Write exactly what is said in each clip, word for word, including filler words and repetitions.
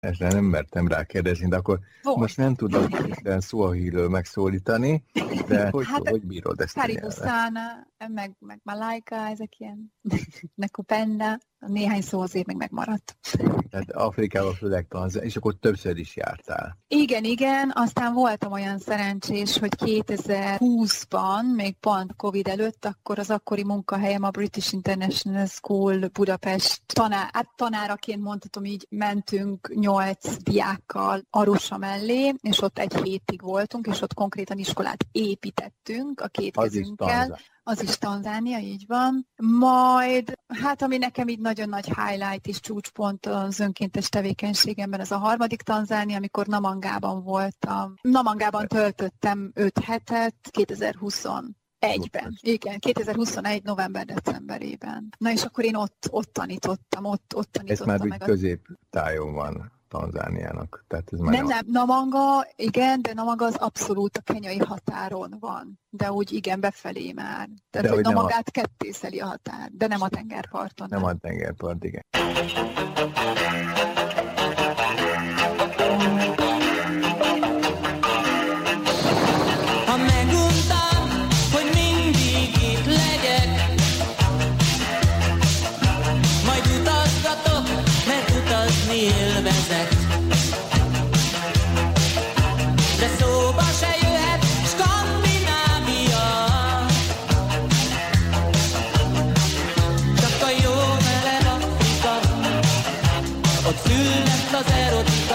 Ezzel nem mertem rákérdezni, de akkor Volt. most nem tudom Swahilről megszólítani, de hogy, hát, hogy bírod ezt a nyelvet? Karibusana, meg, meg Malaika, ezek ilyen Nekupenda, néhány szó azért még megmaradt. Tehát Afrikában főleg Tanzánia, és akkor többször is jártál. Igen, igen, aztán voltam olyan szerencsés, hogy kétezer-húszban, még pont Covid előtt, akkor az akkori munkahelyem a British International School Budapest tanár, hát tanáraként mondhatom így, mentünk nyolc diákkal Arusha mellé, és ott egy hétig voltunk, és ott konkrétan iskolát építettünk a két az kezünkkel. Az is Tanzánia, így van. Majd, hát ami nekem így nagyon nagy highlight és csúcspont az önkéntes tevékenységemben, ez a harmadik Tanzánia, amikor Namangában voltam. Namangában töltöttem öt hetet, kétezer-huszonegyben. Igen, kétezer-huszonegy november-decemberében. Na és akkor én ott, ott tanítottam, ott, ott tanítottam. Ez már meg úgy középtájon van Tanzániának. Tehát ez már nem, nem, Namanga, igen, de Namanga az abszolút a kenyai határon van. De úgy igen, befelé már. Tehát, de hogy Namangát a... kettészeli a határ, de nem a tengerparton. Nem, nem a tengerpart, igen. Ha meguntam, hogy mindig itt legyek, majd utazgatok, mert utazni élvezek. De szóba se jöhet Skandinávia, csak a jó meleg Afrika, ott szülnek az erotika.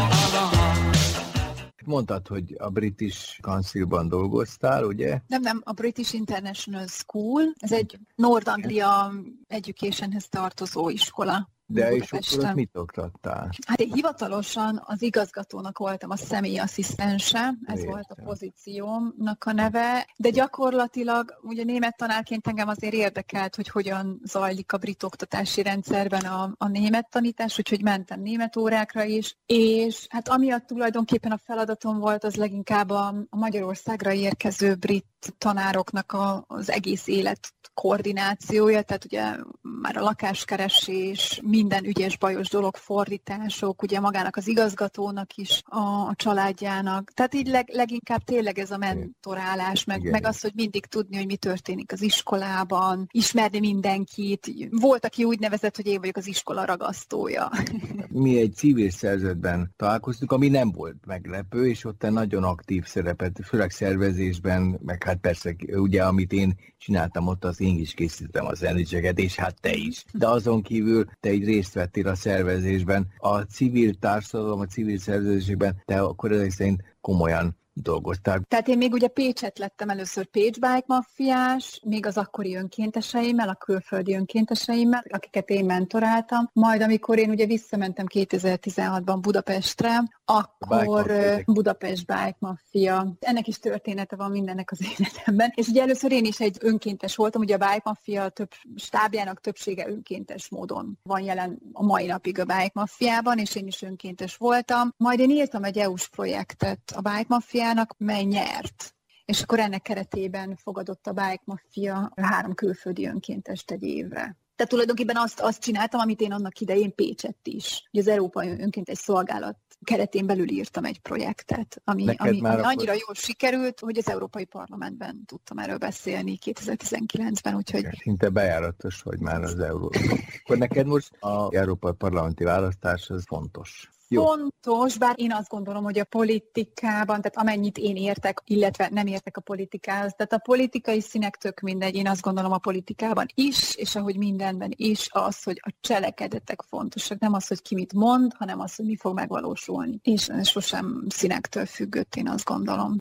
Mondtad, hogy a British Councilban dolgoztál, ugye? Nem, nem, a British International School, ez egy North Anglia Educationhez tartozó iskola. De és akkor ott mit oktattál? Hát én hivatalosan az igazgatónak voltam a személyi asszisztense, ez Értem. volt a pozíciómnak a neve, de gyakorlatilag ugye német tanárként engem azért érdekelt, hogy hogyan zajlik a brit oktatási rendszerben a, a német tanítás, úgyhogy mentem német órákra is, és hát amiatt tulajdonképpen a feladatom volt, az leginkább a, a Magyarországra érkező brit tanároknak a, az egész élet koordinációja, tehát ugye már a lakáskeresés, minden ügyes bajos dolog, fordítások, ugye magának az igazgatónak is, a, a családjának. Tehát így leg, leginkább tényleg ez a mentorálás, meg, meg az, hogy mindig tudni, hogy mi történik az iskolában, ismerni mindenkit. Volt, aki úgy nevezett, hogy én vagyok az iskola ragasztója. Mi egy civil szervezetben találkoztunk, ami nem volt meglepő, és ott nagyon aktív szerepet, főleg szervezésben, meg hát persze, ugye, amit én csináltam ott, az én is készítettem a zenéseket, és hát te is. De azon kívül te így részt vettél a szervezésben. A civil társadalom, a civil szervezésben te akkor ezek szerint komolyan dolgoztál. Tehát én még ugye Pécset lettem először Pécs Bike Maffiás, még az akkori önkénteseimmel, a külföldi önkénteseimmel, akiket én mentoráltam. Majd amikor én ugye visszamentem kétezer-tizenhatban Budapestre, akkor Budapest Bike Mafia. Ennek is története van mindennek az életemben. És ugye először én is egy önkéntes voltam, ugye a Bike Mafia több stábjának többsége önkéntes módon van jelen a mai napig a Bike Mafiában, és én is önkéntes voltam. Majd én írtam egy é u-s projektet a Bike Mafia, mely nyert. És akkor ennek keretében fogadott a Bike Mafia három külföldi önkéntest egy évre. Tehát tulajdonképpen azt, azt csináltam, amit én annak idején Pécsett is. Ugye az Európai Önkéntes Szolgálat keretén belül írtam egy projektet, ami, ami, ami annyira jól sikerült, hogy az Európai Parlamentben tudtam erről beszélni kétezer-tizenkilencben, úgyhogy... Szinte bejáratos vagy már az Európai. Akkor neked most az Európai Parlamenti választás az fontos. Jó. Fontos, bár én azt gondolom, hogy a politikában, tehát amennyit én értek, illetve nem értek a politikához, tehát a politikai színek tök mindegy, én azt gondolom a politikában is, és ahogy mindenben is az, hogy a cselekedetek fontosak, nem az, hogy ki mit mond, hanem az, hogy mi fog megvalósulni. És sosem színektől függött, én azt gondolom.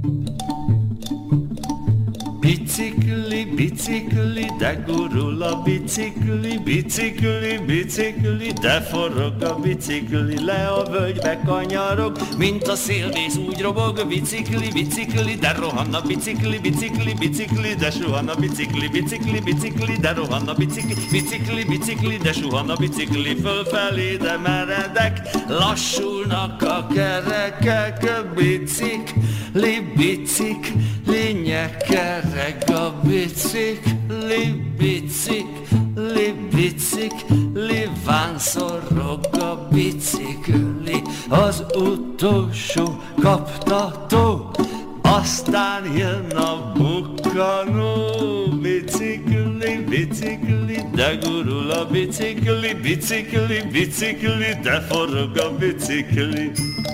Bicikli, bicikli, de gurul a bicikli, bicikli, bicikli, de forog a bicikli, le a völgybe kanyarog, mint a szélvész úgy robog, bicikli, bicikli, de rohan a bicikli, bicikli, bicikli, de suhan a bicikli, bicikli, bicikli, de rohan a bicikli, bicikli, bicikli, de suhan a bicikli, fölfelé, de meredek, lassulnak a kerekek, bicikli, bicikli, nyekerek a bicikli, bicikli, bicikli, vánszorog a bicikli, az utolsó kaptató, aztán jön a bukkanó. Bicikli, bicikli, de gurul a bicikli, bicikli, bicikli, de forog a bicikli.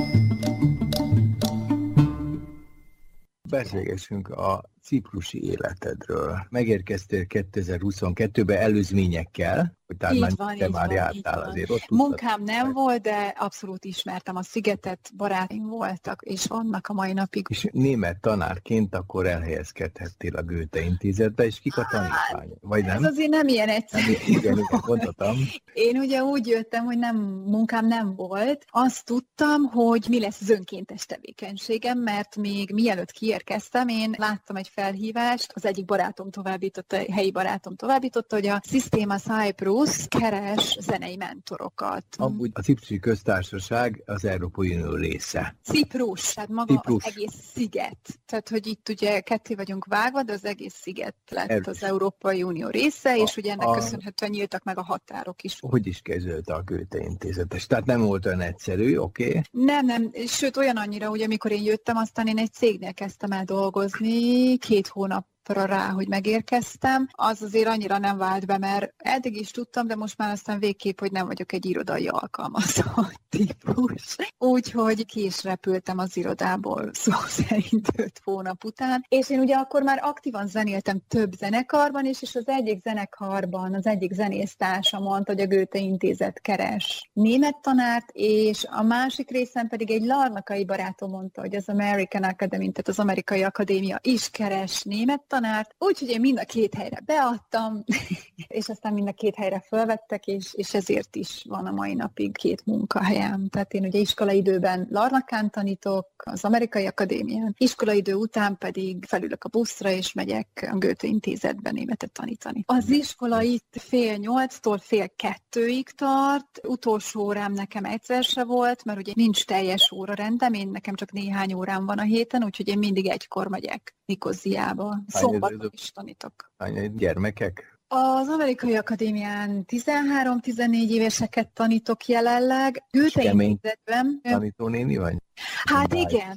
Beszélgessünk a ciprusi életedről. Megérkeztél kétezer-huszonkettőben előzményekkel, hogy tehát már, van, te már van, jártál van. azért. Ott Munkám nem volt, de abszolút ismertem a szigetet, barátaim voltak, és vannak a mai napig. És német tanárként akkor elhelyezkedhettél a Goethe Intézetbe, és kik a tanítványok? Vagy nem? Ez azért nem ilyen egyszerű. Igen, igen, mondhatom. Én ugye úgy jöttem, hogy nem, munkám nem volt. Azt tudtam, hogy mi lesz az önkéntes tevékenységem, mert még mielőtt kiérkeztem, én láttam egy felhívást, az egyik barátom továbbította, helyi barátom továbbította, hogy a Systema Cyprus keres zenei mentorokat. Amúgy a Ciprusi Köztársaság az Európai Unió része. Ciprus, tehát maga Ciprus. Az egész sziget. Tehát, hogy itt ugye ketté vagyunk vágva, de az egész sziget lett Erős. az Európai Unió része, és A- ugye ennek a- köszönhetően nyíltak meg a határok is. Hogy is kezelte a Goethe Intézetes? Tehát nem volt olyan egyszerű, oké? Okay. Nem, nem, sőt olyan annyira, hogy amikor én jöttem, aztán én egy cégnél kezdtem el dolgozni, két hónap rá, hogy megérkeztem, az azért annyira nem vált be, mert eddig is tudtam, de most már aztán végképp, hogy nem vagyok egy irodai alkalmazott típus. Úgyhogy ki is repültem az irodából szó szerint öt hónap után. És én ugye akkor már aktívan zenéltem több zenekarban is, és az egyik zenekarban az egyik zenésztársa mondta, hogy a Goethe Intézet keres német tanárt, és a másik részen pedig egy larnakai barátom mondta, hogy az American Academy, tehát az Amerikai Akadémia is keres német tanárt, úgyhogy én mind a két helyre beadtam, és aztán mind a két helyre felvettek, és, és ezért is van a mai napig két munkahelyem. Tehát én ugye iskolaidőben Larnakán tanítok, az Amerikai Akadémián, iskolaidő után pedig felülök a buszra, és megyek a Goethe Intézetbe németet tanítani. Az iskola itt fél nyolctól fél kettőig tart, utolsó órám nekem egyszer se volt, mert ugye nincs teljes órarendem, én nekem csak néhány órám van a héten, úgyhogy én mindig egykor megyek Nikoziába. Szombaton is tanítok. Hány gyermekek? Az Amerikai Akadémián tizenhárom-tizennégy éveseket tanítok jelenleg. Goethe Intézetben. Tanítónéni vagy? Hát Bye. igen.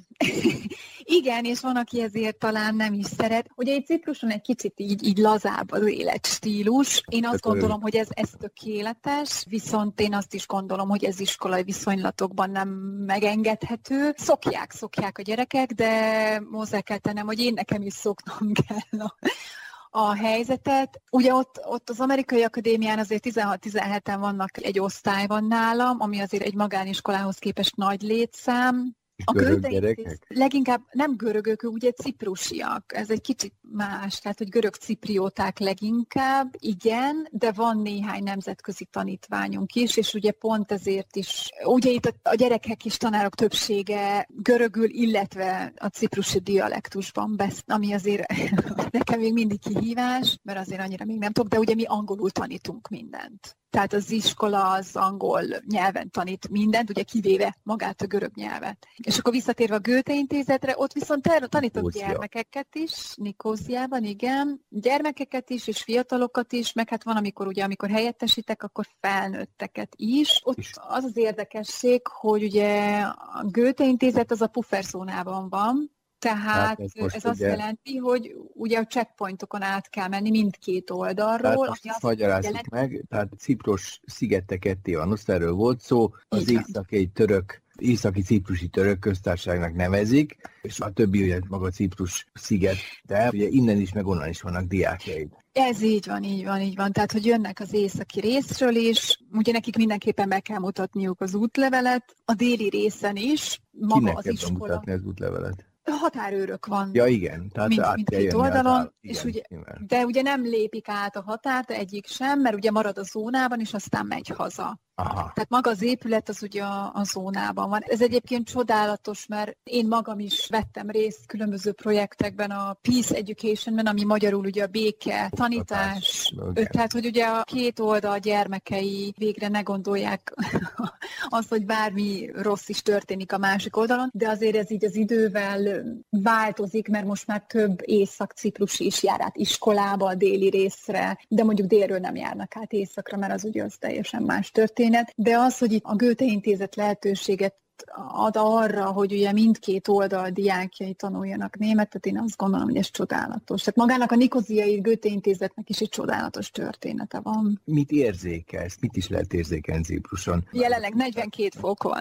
Igen, és van, aki ezért talán nem is szeret. Ugye egy Cipruson egy kicsit így, így lazább az életstílus. Én azt Tökéletes. gondolom, hogy ez, ez tökéletes, viszont én azt is gondolom, hogy ez iskolai viszonylatokban nem megengedhető. Szokják, szokják a gyerekek, de hozzá kell tennem, hogy én nekem is szoknom kell a a helyzetet. Ugye ott, ott az Amerikai Akadémián azért tizenhat-tizenheten vannak, egy osztály van nálam, ami azért egy magániskolához képest nagy létszám. A görög Goethe gyerekek? Intézet leginkább nem görögök, ők ugye ciprusiak. Ez egy kicsit más, tehát hogy görög ciprióták leginkább, igen, de van néhány nemzetközi tanítványunk is, és ugye pont ezért is, ugye itt a, a gyerekek és tanárok többsége görögül, illetve a ciprusi dialektusban beszél, ami azért nekem még mindig kihívás, mert azért annyira még nem tudok, de ugye mi angolul tanítunk mindent. Tehát az iskola az angol nyelven tanít mindent, ugye kivéve magát a görög nyelvet. És akkor visszatérve a Goethe Intézetre, ott viszont tanítok Nikózia. gyermekeket is, Nikóziában, igen, gyermekeket is, és fiatalokat is, meg hát van, amikor ugye, amikor helyettesítek, akkor felnőtteket is. Ott És- az az érdekesség, hogy ugye a Goethe Intézet az a pufferzónában van, tehát Hát ez ez, most ez azt ugye- jelenti, hogy ugye a checkpointokon át kell menni mindkét oldalról. Tehát ami most azt magyarázzuk jelenti- meg, tehát Ciprus szigete ketté van, azt erről volt szó, az Így van. északi török, északi ciprusi török köztársaságnak nevezik, és a többi ugye maga Ciprus sziget, de ugye innen is, meg onnan is vannak diákjaid. Ez így van, így van, így van. Tehát, hogy jönnek az északi részről is, ugye nekik mindenképpen be kell mutatniuk az útlevelet, a déli részen is, maga Kinek az kell iskola. bemutatni az útlevelet? Határőrök van. Ja igen, tehát Mind- át kell mindkét jönni oldalon, át, és igen, ugye- igen. De ugye nem lépik át a határt egyik sem, mert ugye marad a zónában, és aztán megy haza. Aha. Tehát maga az épület az ugye a, a zónában van. Ez egyébként csodálatos, mert én magam is vettem részt különböző projektekben, a Peace Educationben, ami magyarul ugye a béke, tanítás. Okay. Tehát, hogy ugye a két oldal gyermekei végre ne gondolják azt, hogy bármi rossz is történik a másik oldalon, de azért ez így az idővel változik, mert most már több észak-ciprusi is jár át iskolába, a déli részre, de mondjuk délről nem járnak át északra, mert az ugye az teljesen más történet. De az, hogy itt a Goethe Intézet lehetőséget ad arra, hogy ugye mindkét oldal diákjai tanuljanak németet, én azt gondolom, hogy ez csodálatos. Tehát magának a nikoziai Goethe Intézetnek is egy csodálatos története van. Mit érzékelsz? Mit is lehet érzékelni Cipruson? Jelenleg negyvenkét fok van.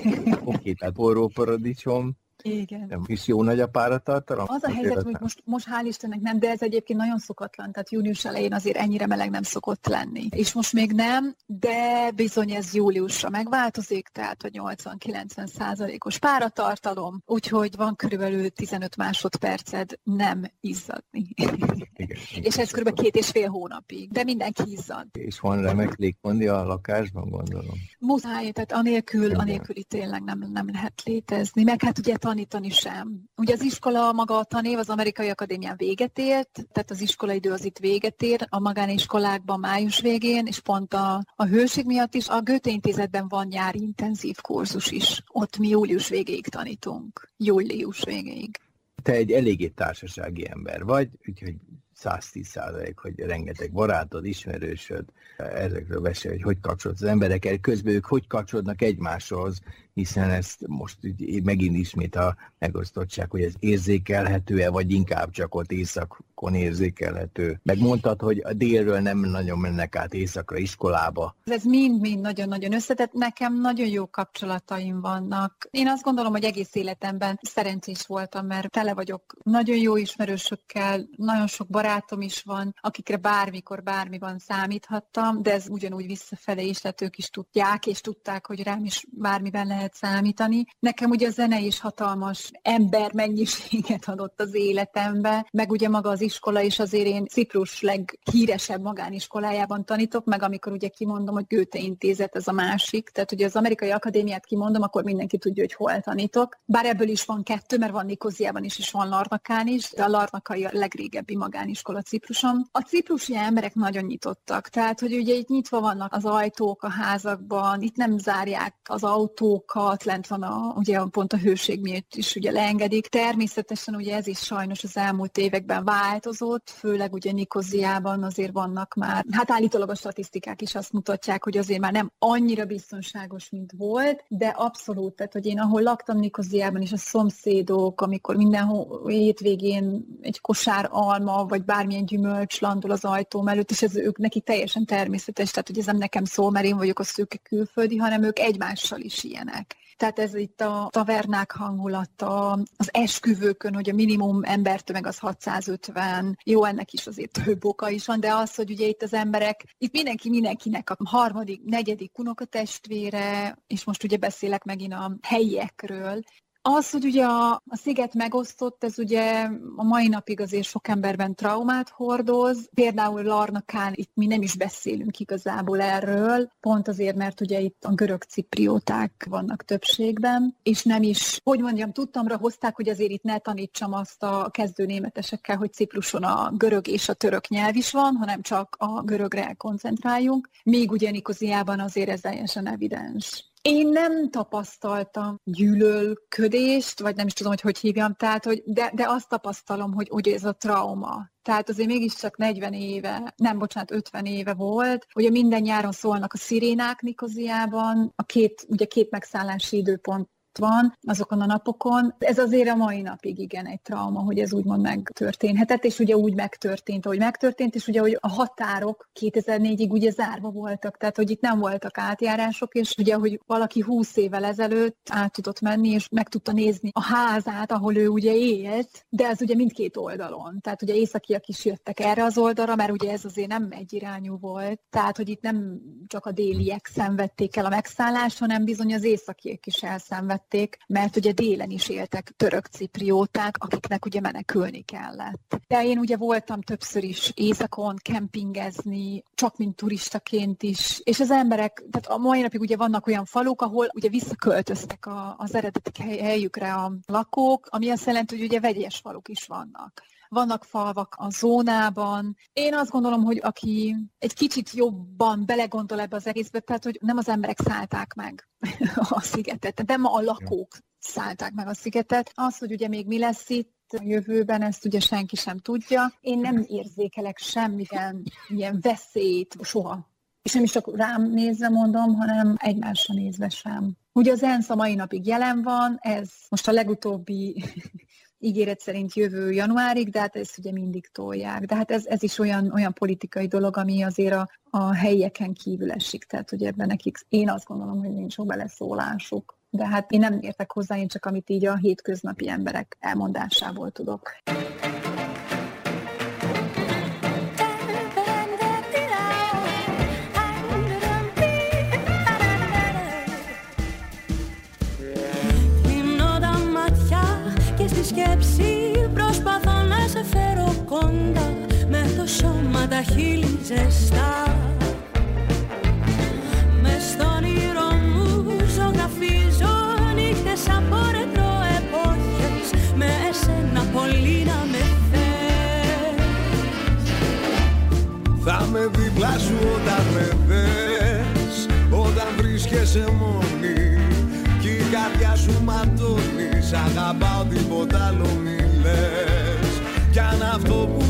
Oké, tehát forró paradicsom. Igen. Nem is jó nagy a páratartalom? Az a helyzet, hogy most, most hál' Istennek nem, de ez egyébként nagyon szokatlan, tehát június elején azért ennyire meleg nem szokott lenni. És most még nem, de bizony ez júliusra megváltozik, tehát a nyolcvan-kilencven százalékos páratartalom, úgyhogy van körülbelül tizenöt másodperced nem izzadni. Igen, igen, és ez körülbelül két és fél hónapig, de mindenki izzad. És van remek légkondi a lakásban, gondolom? Muszáj, tehát anélkül, anélkül itt tényleg nem, nem lehet létezni, meg hát ugye tanítani sem. Ugye az iskola maga a tanév az Amerikai Akadémián véget ért, tehát az iskolaidő az itt véget ér, a magániskolákban május végén, és pont a, a hőség miatt is a Goethe Intézetben van nyári intenzív kurzus is. Ott mi július végéig tanítunk. Július végéig. Te egy eléggé társasági ember vagy, úgyhogy száztíz százalék, hogy rengeteg barátod, ismerősöd, ezekről beszél, hogy hogy kapcsolódsz az emberekkel, közben ők hogy kapcsolódnak egymáshoz, hiszen ezt most megint ismét a megosztottság, hogy ez érzékelhető-e, vagy inkább csak ott északon érzékelhető. Megmondtad, hogy a délről nem nagyon mennek át északra iskolába. Ez mind-mind nagyon-nagyon összetett. Nekem nagyon jó kapcsolataim vannak. Én azt gondolom, hogy egész életemben szerencsés voltam, mert tele vagyok nagyon jó ismerősökkel, nagyon sok barátom is van, akikre bármikor, bármiban számíthattam, de ez ugyanúgy visszafele is, tehát ők is tudják, és tudták, hogy rám is bármiben lehet számítani. Nekem ugye a zene is hatalmas embermennyiséget adott az életembe, meg ugye maga az iskola is, azért én Ciprus leghíresebb magániskolájában tanítok, meg amikor ugye kimondom, hogy Goethe Intézet, ez a másik, tehát ugye az Amerikai Akadémiát kimondom, akkor mindenki tudja, hogy hol tanítok. Bár ebből is van kettő, mert van Nikoziában is, és van Larnakán is, de a Larnakai a legrégebbi magániskola Cipruson. A ciprusi emberek nagyon nyitottak, tehát hogy ugye itt nyitva vannak az ajtók a házakban, itt nem zárják az autókat, lent van a, ugye pont a hőség miatt is ugye leengedik. Természetesen ugye ez is sajnos az elmúlt években változott, főleg ugye Nikoziában azért vannak már, hát állítólag a statisztikák is azt mutatják, hogy azért már nem annyira biztonságos, mint volt, de abszolút, tehát hogy én ahol laktam Nikoziában is, a szomszédok, amikor minden hétvégén egy kosár alma, vagy bármilyen gyümölcs landol az ajtóm előtt, és ez ők nekik teljesen természetes, tehát hogy ez nem nekem szól, mert én vagyok a szűke külföldi, hanem ők egymással is ilyenek. Tehát ez itt a tavernák hangulata, az esküvőkön, hogy a minimum embertömeg az hatszázötven, jó, ennek is azért több oka is van, de az, hogy ugye itt az emberek, itt mindenki mindenkinek a harmadik, negyedik unokatestvére, és most ugye beszélek megint a helyiekről. Az, hogy ugye a, a sziget megosztott, ez ugye a mai napig azért sok emberben traumát hordoz. Például Larnakán itt mi nem is beszélünk igazából erről, pont azért, mert ugye itt a görög ciprióták vannak többségben, és nem is, hogy mondjam, tudtamra hozták, hogy azért itt ne tanítsam azt a kezdőnémetesekkel, hogy Cipruson a görög és a török nyelv is van, hanem csak a görögre koncentráljunk. Még ugye Nikoziában azért ez teljesen evidens. Én nem tapasztaltam gyűlölködést, vagy nem is tudom, hogy hogy hívjam, tehát, hogy de, de azt tapasztalom, hogy ugye ez a trauma. Tehát azért mégiscsak negyven éve, nem, bocsánat, ötven éve volt, ugye minden nyáron szólnak a szirénák Nikoziában, a két, ugye két megszállási időpont van azokon a napokon. Ez azért a mai napig igen egy trauma, hogy ez úgymond megtörténhetett, és ugye úgy megtörtént, ahogy megtörtént, és ugye hogy a határok kétezer-négyig ugye zárva voltak, tehát hogy itt nem voltak átjárások, és ugye, hogy valaki húsz évvel ezelőtt át tudott menni, és meg tudta nézni a házát, ahol ő ugye élt, de ez ugye mindkét oldalon. Tehát ugye északiak is jöttek erre az oldalra, mert ugye ez azért nem egyirányú volt, tehát hogy itt nem csak a déliek szenvedték el a megszállást, hanem bizony az északiek is elszenvedték. tették, mert ugye délen is éltek török ciprióták, akiknek ugye menekülni kellett. De én ugye voltam többször is északon kempingezni, csak mint turistaként is, és az emberek, tehát a mai napig ugye vannak olyan faluk, ahol ugye visszaköltöztek a, az eredeti helyükre a lakók, ami azt jelenti, hogy ugye vegyes faluk is vannak. Vannak falvak a zónában. Én azt gondolom, hogy aki egy kicsit jobban belegondol ebbe az egészbe, tehát hogy nem az emberek szállták meg a szigetet, de ma a lakók szállták meg a szigetet. Az, hogy ugye még mi lesz itt a jövőben, ezt ugye senki sem tudja. Én nem érzékelek semmilyen ilyen veszélyt soha. És nem is csak rám nézve mondom, hanem egymásra nézve sem. Ugye az ENSZ a mai napig jelen van, ez most a legutóbbi ígéret szerint jövő januárig, de hát ezt ugye mindig tolják. De hát ez, ez is olyan, olyan politikai dolog, ami azért a, a helyieken kívül esik. Tehát, hogy ebben nekik, én azt gondolom, hogy nincs sok beleszólásuk. De hát én nem értek hozzá, én csak amit így a hétköznapi emberek elmondásából tudok. Σκέψη προσπαθώ να σε φέρω κοντά, με το σώμα τα χείλη ζεστά. Μες στον όνειρο μου ζωγραφίζω νύχτες από ρετρό εποχές, με εσένα πολύ να με θες. Θα με δίπλα σου όταν με δες, όταν βρίσκεσαι μόνη κι η καρδιά σου ματώνει. Σ' αγαπάω, τίποτα άλλο μη λες. Κι αν αυτό που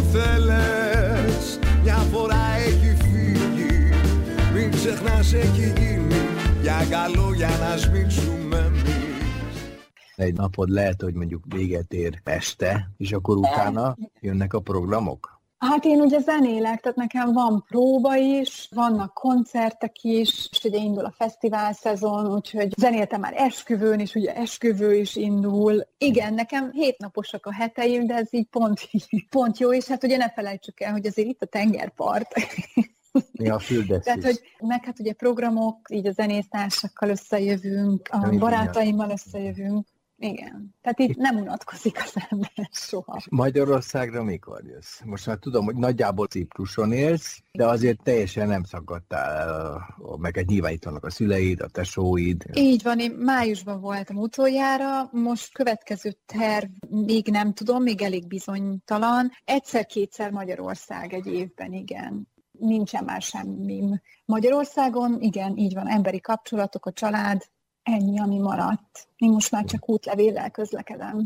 θέλες μια φορά έχει φύγει, μην ξεχνάς έχει γίνει για καλό, για να σμίξουμε εμείς. Egy napod lehet, hogy mondjuk véget ér este, és akkor utána jönnek a programok? Hát én ugye zenélek, tehát nekem van próba is, vannak koncertek is, és ugye indul a fesztivál szezon, úgyhogy zenéltem már esküvőn is, ugye esküvő is indul. Igen, nekem hétnaposak a heteim, de ez így pont, pont jó, és hát ugye ne felejtsük el, hogy azért itt a tengerpart. Mi a Füldesz Tehát, hogy meg hát ugye programok, így a zenésztársakkal összejövünk, a barátaimmal összejövünk. Igen. Tehát itt nem unatkozik az ember soha. Magyarországra mikor jössz? Most már tudom, hogy nagyjából Cipruson élsz, de azért teljesen nem szakadtál el, meg egy nyilván itt vannak a szüleid, a tesóid. Így van, én májusban voltam utoljára, most következő terv még nem tudom, még elég bizonytalan. Egyszer-kétszer Magyarország egy évben, igen. Nincsen már semmim. Magyarországon, igen, így van, emberi kapcsolatok, a család, ennyi, ami maradt. Én most már csak útlevéllel közlekedem.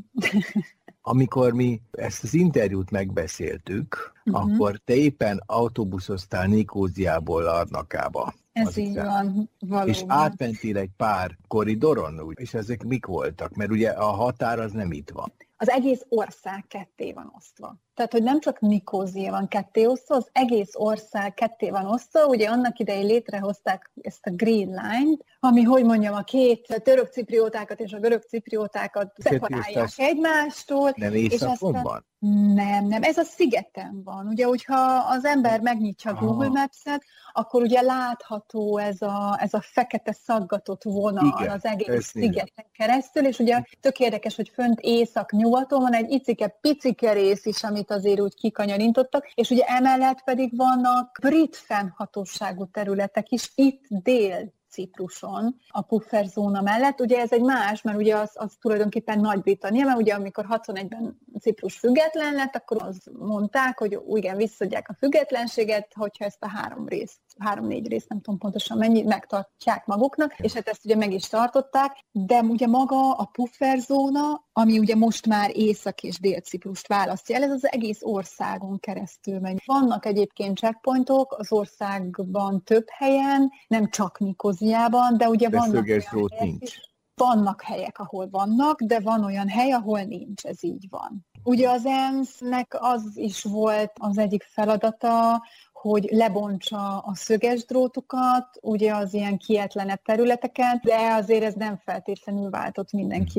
Amikor mi ezt az interjút megbeszéltük, uh-huh. akkor te éppen autóbuszoztál Nikóziából Larnakába. Ez így van, valóban. És átmentél egy pár koridoron, úgy, és ezek mik voltak? Mert ugye a határ az nem itt van. Az egész ország ketté van osztva. Tehát, hogy nem csak Nikózia van ketté osztva, az egész ország ketté van osztva. Ugye annak idején létrehozták ezt a Green Line-t, ami, hogy mondjam, a két török cipriótákat és a görög cipriótákat szeparálják egymástól. Nem északon van? Nem, nem, ez a szigeten van. Ugye, hogyha az ember megnyitja a Google Maps-et, akkor ugye látható ez a, ez a fekete szaggatott vonal. Igen, az egész szigeten keresztül, és ugye tök érdekes, hogy fönt észak-nyugaton van egy icike-picike rész is, amit azért úgy kikanyarintottak, és ugye emellett pedig vannak brit fennhatóságú területek is, itt dél Cipruson, a pufferzóna mellett. Ugye ez egy más, mert ugye az, az tulajdonképpen Nagy-Britannia, mert ugye amikor hatvanegyben Ciprus független lett, akkor az mondták, hogy igen, visszadják a függetlenséget, hogyha ezt a három részt, három-négy részt, nem tudom pontosan mennyi, megtartják maguknak, és hát ezt ugye meg is tartották, de ugye maga a pufferzóna, ami ugye most már Észak- és Dél-Ciprust választja el, ez az egész országon keresztül megy. Vannak egyébként checkpointok az országban több helyen, nem csak Nikóziában, de ugye de vannak szöges drót nincs. Is. Vannak helyek, ahol vannak, de van olyan hely, ahol nincs, ez így van. Ugye az ENSZ-nek az is volt az egyik feladata, hogy lebontsa a szöges drótokat, ugye az ilyen kietlenebb területeken, de azért ez nem feltétlenül váltott mindenkiben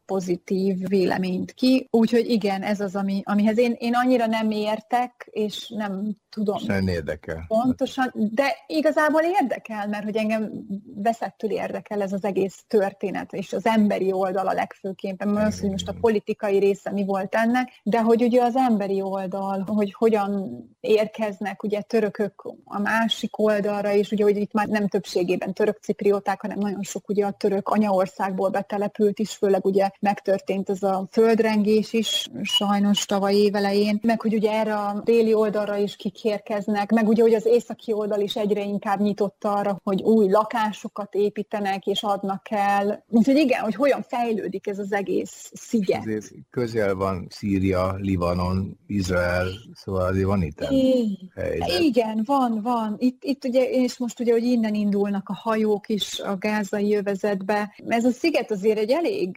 pozitív véleményt ki. Úgyhogy igen, ez az, ami, amihez én, én annyira nem értek, és nem tudom. Nem érdekel. Pontosan, de igazából érdekel, mert hogy engem veszettül érdekel ez az egész történet, és az emberi oldala legfőképpen, mert az, hogy most a politikai része mi volt ennek, de hogy ugye az emberi oldal, hogy hogyan érkeznek ugye törökök a másik oldalra, és ugye, hogy itt már nem többségében török ciprióták, hanem nagyon sok ugye a török anyaországból betelepült is, főleg ugye megtörtént ez a földrengés is, sajnos tavaly évelején, meg hogy ugye erre a déli oldalra is kikérkeznek, meg ugye, hogy az északi oldal is egyre inkább nyitott arra, hogy új lakásokat építenek és adnak el. Úgyhogy igen, hogy hogyan fejlődik ez az egész sziget. Azért közel van Szíria, Libanon, Izrael, szóval azért van itt helyzet. Igen, van, van. Itt, itt ugye, és most ugye, hogy innen indulnak a hajók is a gázai övezetbe. Ez a sziget azért egy elég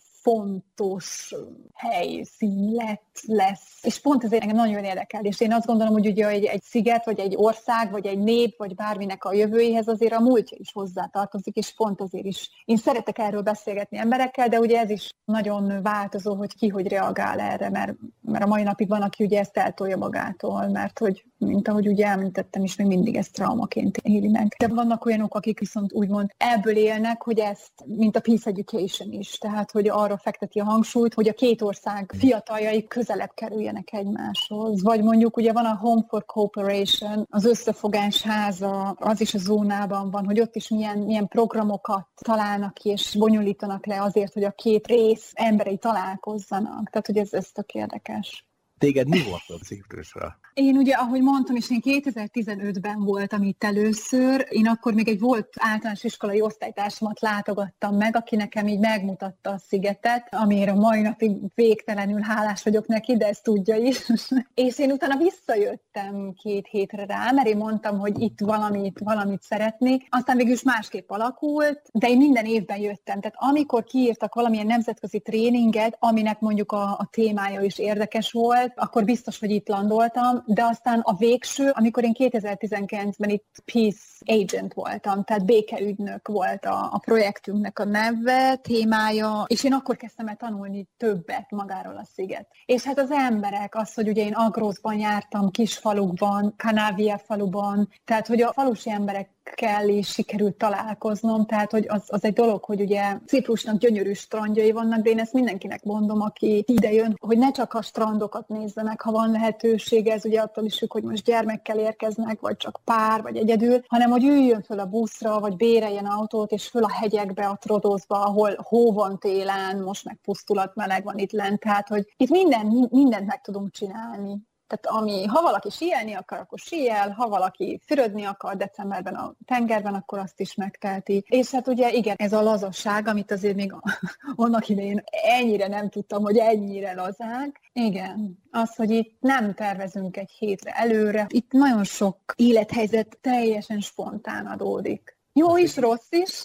fontos helyszín lett, lesz. És pont ezért engem nagyon érdekel. És én azt gondolom, hogy ugye egy, egy sziget, vagy egy ország, vagy egy nép, vagy bárminek a jövőjéhez azért a múltja is hozzátartozik, és pont azért is. Én szeretek erről beszélgetni emberekkel, de ugye ez is nagyon változó, hogy ki hogy reagál erre, mert, mert a mai napig van, aki ugye ezt eltolja magától, mert hogy, mint ahogy ugye említettem is, még mindig ezt traumaként éli meg. De vannak olyanok, akik viszont úgymond ebből élnek, hogy ezt, mint a Peace Education is, tehát hogy arra fekteti a hangsúlyt, hogy a két ország fiataljai közelebb kerüljenek egymáshoz. Vagy mondjuk ugye van a Home for Cooperation, az összefogás háza, az is a zónában van, hogy ott is milyen, milyen programokat találnak ki és bonyolítanak le azért, hogy a két rész emberei találkozzanak. Tehát, hogy ez, ez tök érdekes. Téged mi volt a Ciprusra? Én ugye, ahogy mondtam, és én kétezer-tizenötben voltam itt először, én akkor még egy volt általános iskolai osztálytársamat látogattam meg, aki nekem így megmutatta a szigetet, amire a mai napig végtelenül hálás vagyok neki, de ezt tudja is. És én utána visszajöttem két hétre rá, mert én mondtam, hogy itt valamit, valamit szeretnék. Aztán végül is másképp alakult, de én minden évben jöttem. Tehát amikor kiírtak valamilyen nemzetközi tréninget, aminek mondjuk a, a témája is érdekes volt, akkor biztos, hogy itt landoltam, de aztán a végső, amikor én kétezer-tizenkilencben itt Peace Agent voltam, tehát békeügynök volt a, a projektünknek a neve, témája, és én akkor kezdtem el tanulni többet magáról a sziget. És hát az emberek, az, hogy ugye én Agroszban jártam, kisfalukban, Kanávia faluban, tehát hogy a falusi emberek kell is sikerült találkoznom, tehát hogy az, az egy dolog, hogy ugye Ciprusnak gyönyörű strandjai vannak, de én ezt mindenkinek mondom, aki ide jön, hogy ne csak a strandokat nézze meg, ha van lehetősége, ez ugye attól is függ, hogy most gyermekkel érkeznek, vagy csak pár, vagy egyedül, hanem hogy üljön föl a buszra, vagy béreljen autót, és föl a hegyekbe, a Trodosba, ahol hó van télen, most meg pusztulat, meleg van itt lent, tehát hogy itt minden, mindent meg tudunk csinálni. Tehát ami, ha valaki síelni akar, akkor síel, ha valaki fürödni akar decemberben a tengerben, akkor azt is megteheti. És hát ugye igen, ez a lazasság, amit azért még annak idején ennyire nem tudtam, hogy ennyire lazák. Igen, az, hogy itt nem tervezünk egy hétre előre, itt nagyon sok élethelyzet teljesen spontán adódik. Jó is, rossz is,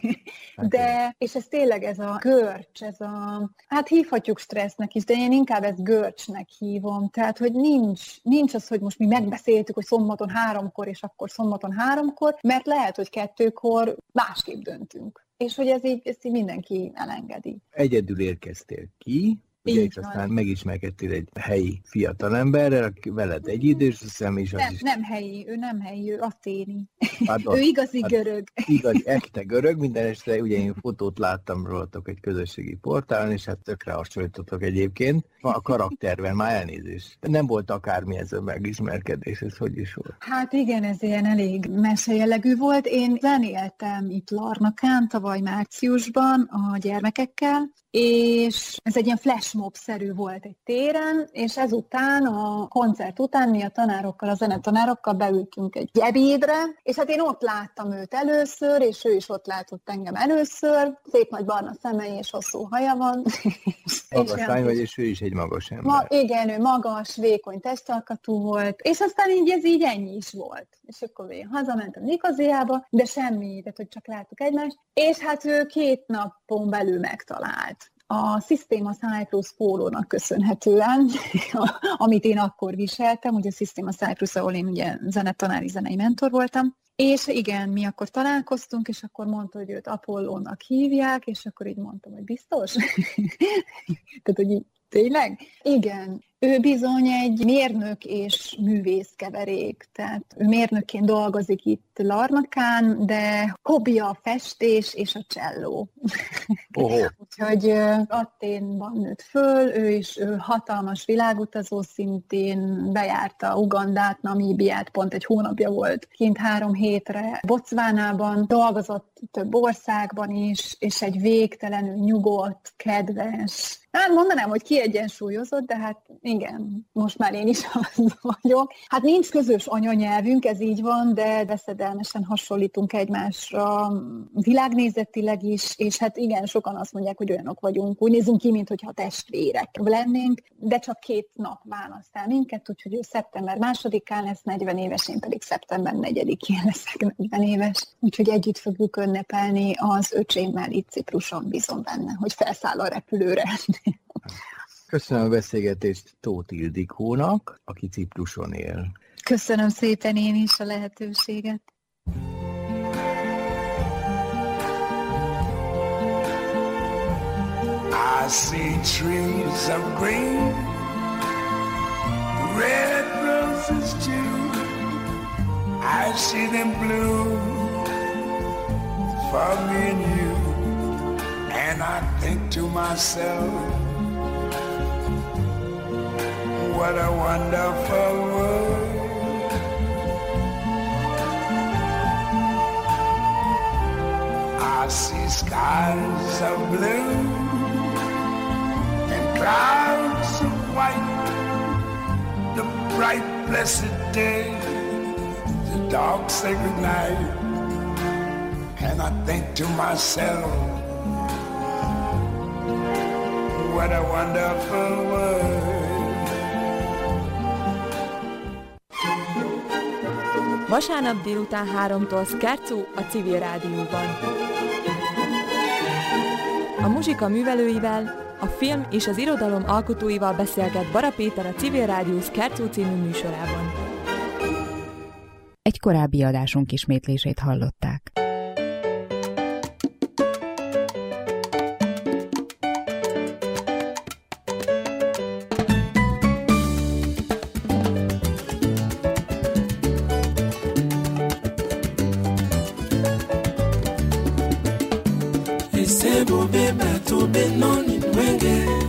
de, és ez tényleg ez a görcs, ez a, hát hívhatjuk stressznek is, de én inkább ezt görcsnek hívom, tehát, hogy nincs, nincs az, hogy most mi megbeszéltük, hogy szombaton háromkor, és akkor szombaton háromkor, mert lehet, hogy kettőkor másképp döntünk. És hogy ez így, ezt így mindenki elengedi. Egyedül érkeztél ki, ugye, és aztán megismerkedtél egy helyi fiatalemberrel, aki veled egy idős, hiszem, és az nem, is... Nem helyi, ő nem helyi, ő athéni. Hát ő igazi hát, görög. Igaz, ekte görög, minden este, ugye én fotót láttam rólatok egy közösségi portálon, és hát tökre hasonlítotok egyébként. A karakterben már elnézést. Nem volt akármi ez a megismerkedés, ez hogy is volt? Hát igen, ez ilyen elég mesejellegű volt. Én zenéltem itt Larnakán tavaly márciusban a gyermekekkel, és ez egy ilyen flashmob-szerű volt egy téren, és ezután, a koncert után mi a tanárokkal, a zenetanárokkal beültünk egy ebédre, és hát én ott láttam őt először, és ő is ott látott engem először, szép nagy barna szemei és hosszú haja van. Magas lány vagy, és ő is egy magas ember. Ma, igen, ő magas, vékony testalkatú volt, és aztán így ez így ennyi is volt. És akkor én hazamentem Nikoziába, de semmi, tehát hogy csak láttuk egymást, és hát ő két napon belül megtalált. A Systema Cyprus pólónak köszönhetően, amit én akkor viseltem, ugye a Systema Cyprus, ahol én ugye zenetanári zenei mentor voltam, És igen, mi akkor találkoztunk, és akkor mondta, hogy őt Apollónak hívják, és akkor így mondtam, hogy biztos? Tehát, hogy így tényleg? Igen. Ő bizony egy mérnök és művész keverék, tehát ő mérnökként dolgozik itt Larnakán, de hobbija a festés és a cselló. Oh. Úgyhogy Athénban nőtt föl, ő is ő hatalmas világutazó, szintén bejárta Ugandát, Namíbiát, pont egy hónapja volt kint három hétre, Botswanában, dolgozott több országban is, és egy végtelenül nyugodt, kedves, hát mondanám, hogy kiegyensúlyozott, de hát igen, most már én is az vagyok. Hát nincs közös anyanyelvünk, ez így van, de veszedelmesen hasonlítunk egymásra világnézetileg is, és hát igen, sokan azt mondják, hogy olyanok vagyunk, úgy nézünk ki, mintha testvérek lennénk, de csak két nap választ el minket, úgyhogy ő szeptember másodikán lesz negyven éves, én pedig szeptember negyedikén leszek negyven éves. Úgyhogy együtt fogjuk ünnepelni az öcsémmel itt Cipruson, bízom benne, hogy felszáll a repülőre. Köszönöm a beszélgetést Tóth Ildikónak, aki Cipruson él. Köszönöm szépen én is a lehetőséget. I see trees of green, red roses too. I see them blue for me and you. And I think to myself, what a wonderful world. I see skies of blue and clouds of white, the bright blessed day, the dark sacred night. And I think to myself, what a wonderful world. Vasárnap délután háromtól Scherzo a Civil Rádióban. A muzsika művelőivel, a film és az irodalom alkotóival beszélget Bara Péter a Civil Rádió Scherzo című műsorában. Egy korábbi adásunk ismétlését hallották. Sebo beba to be noni mwenge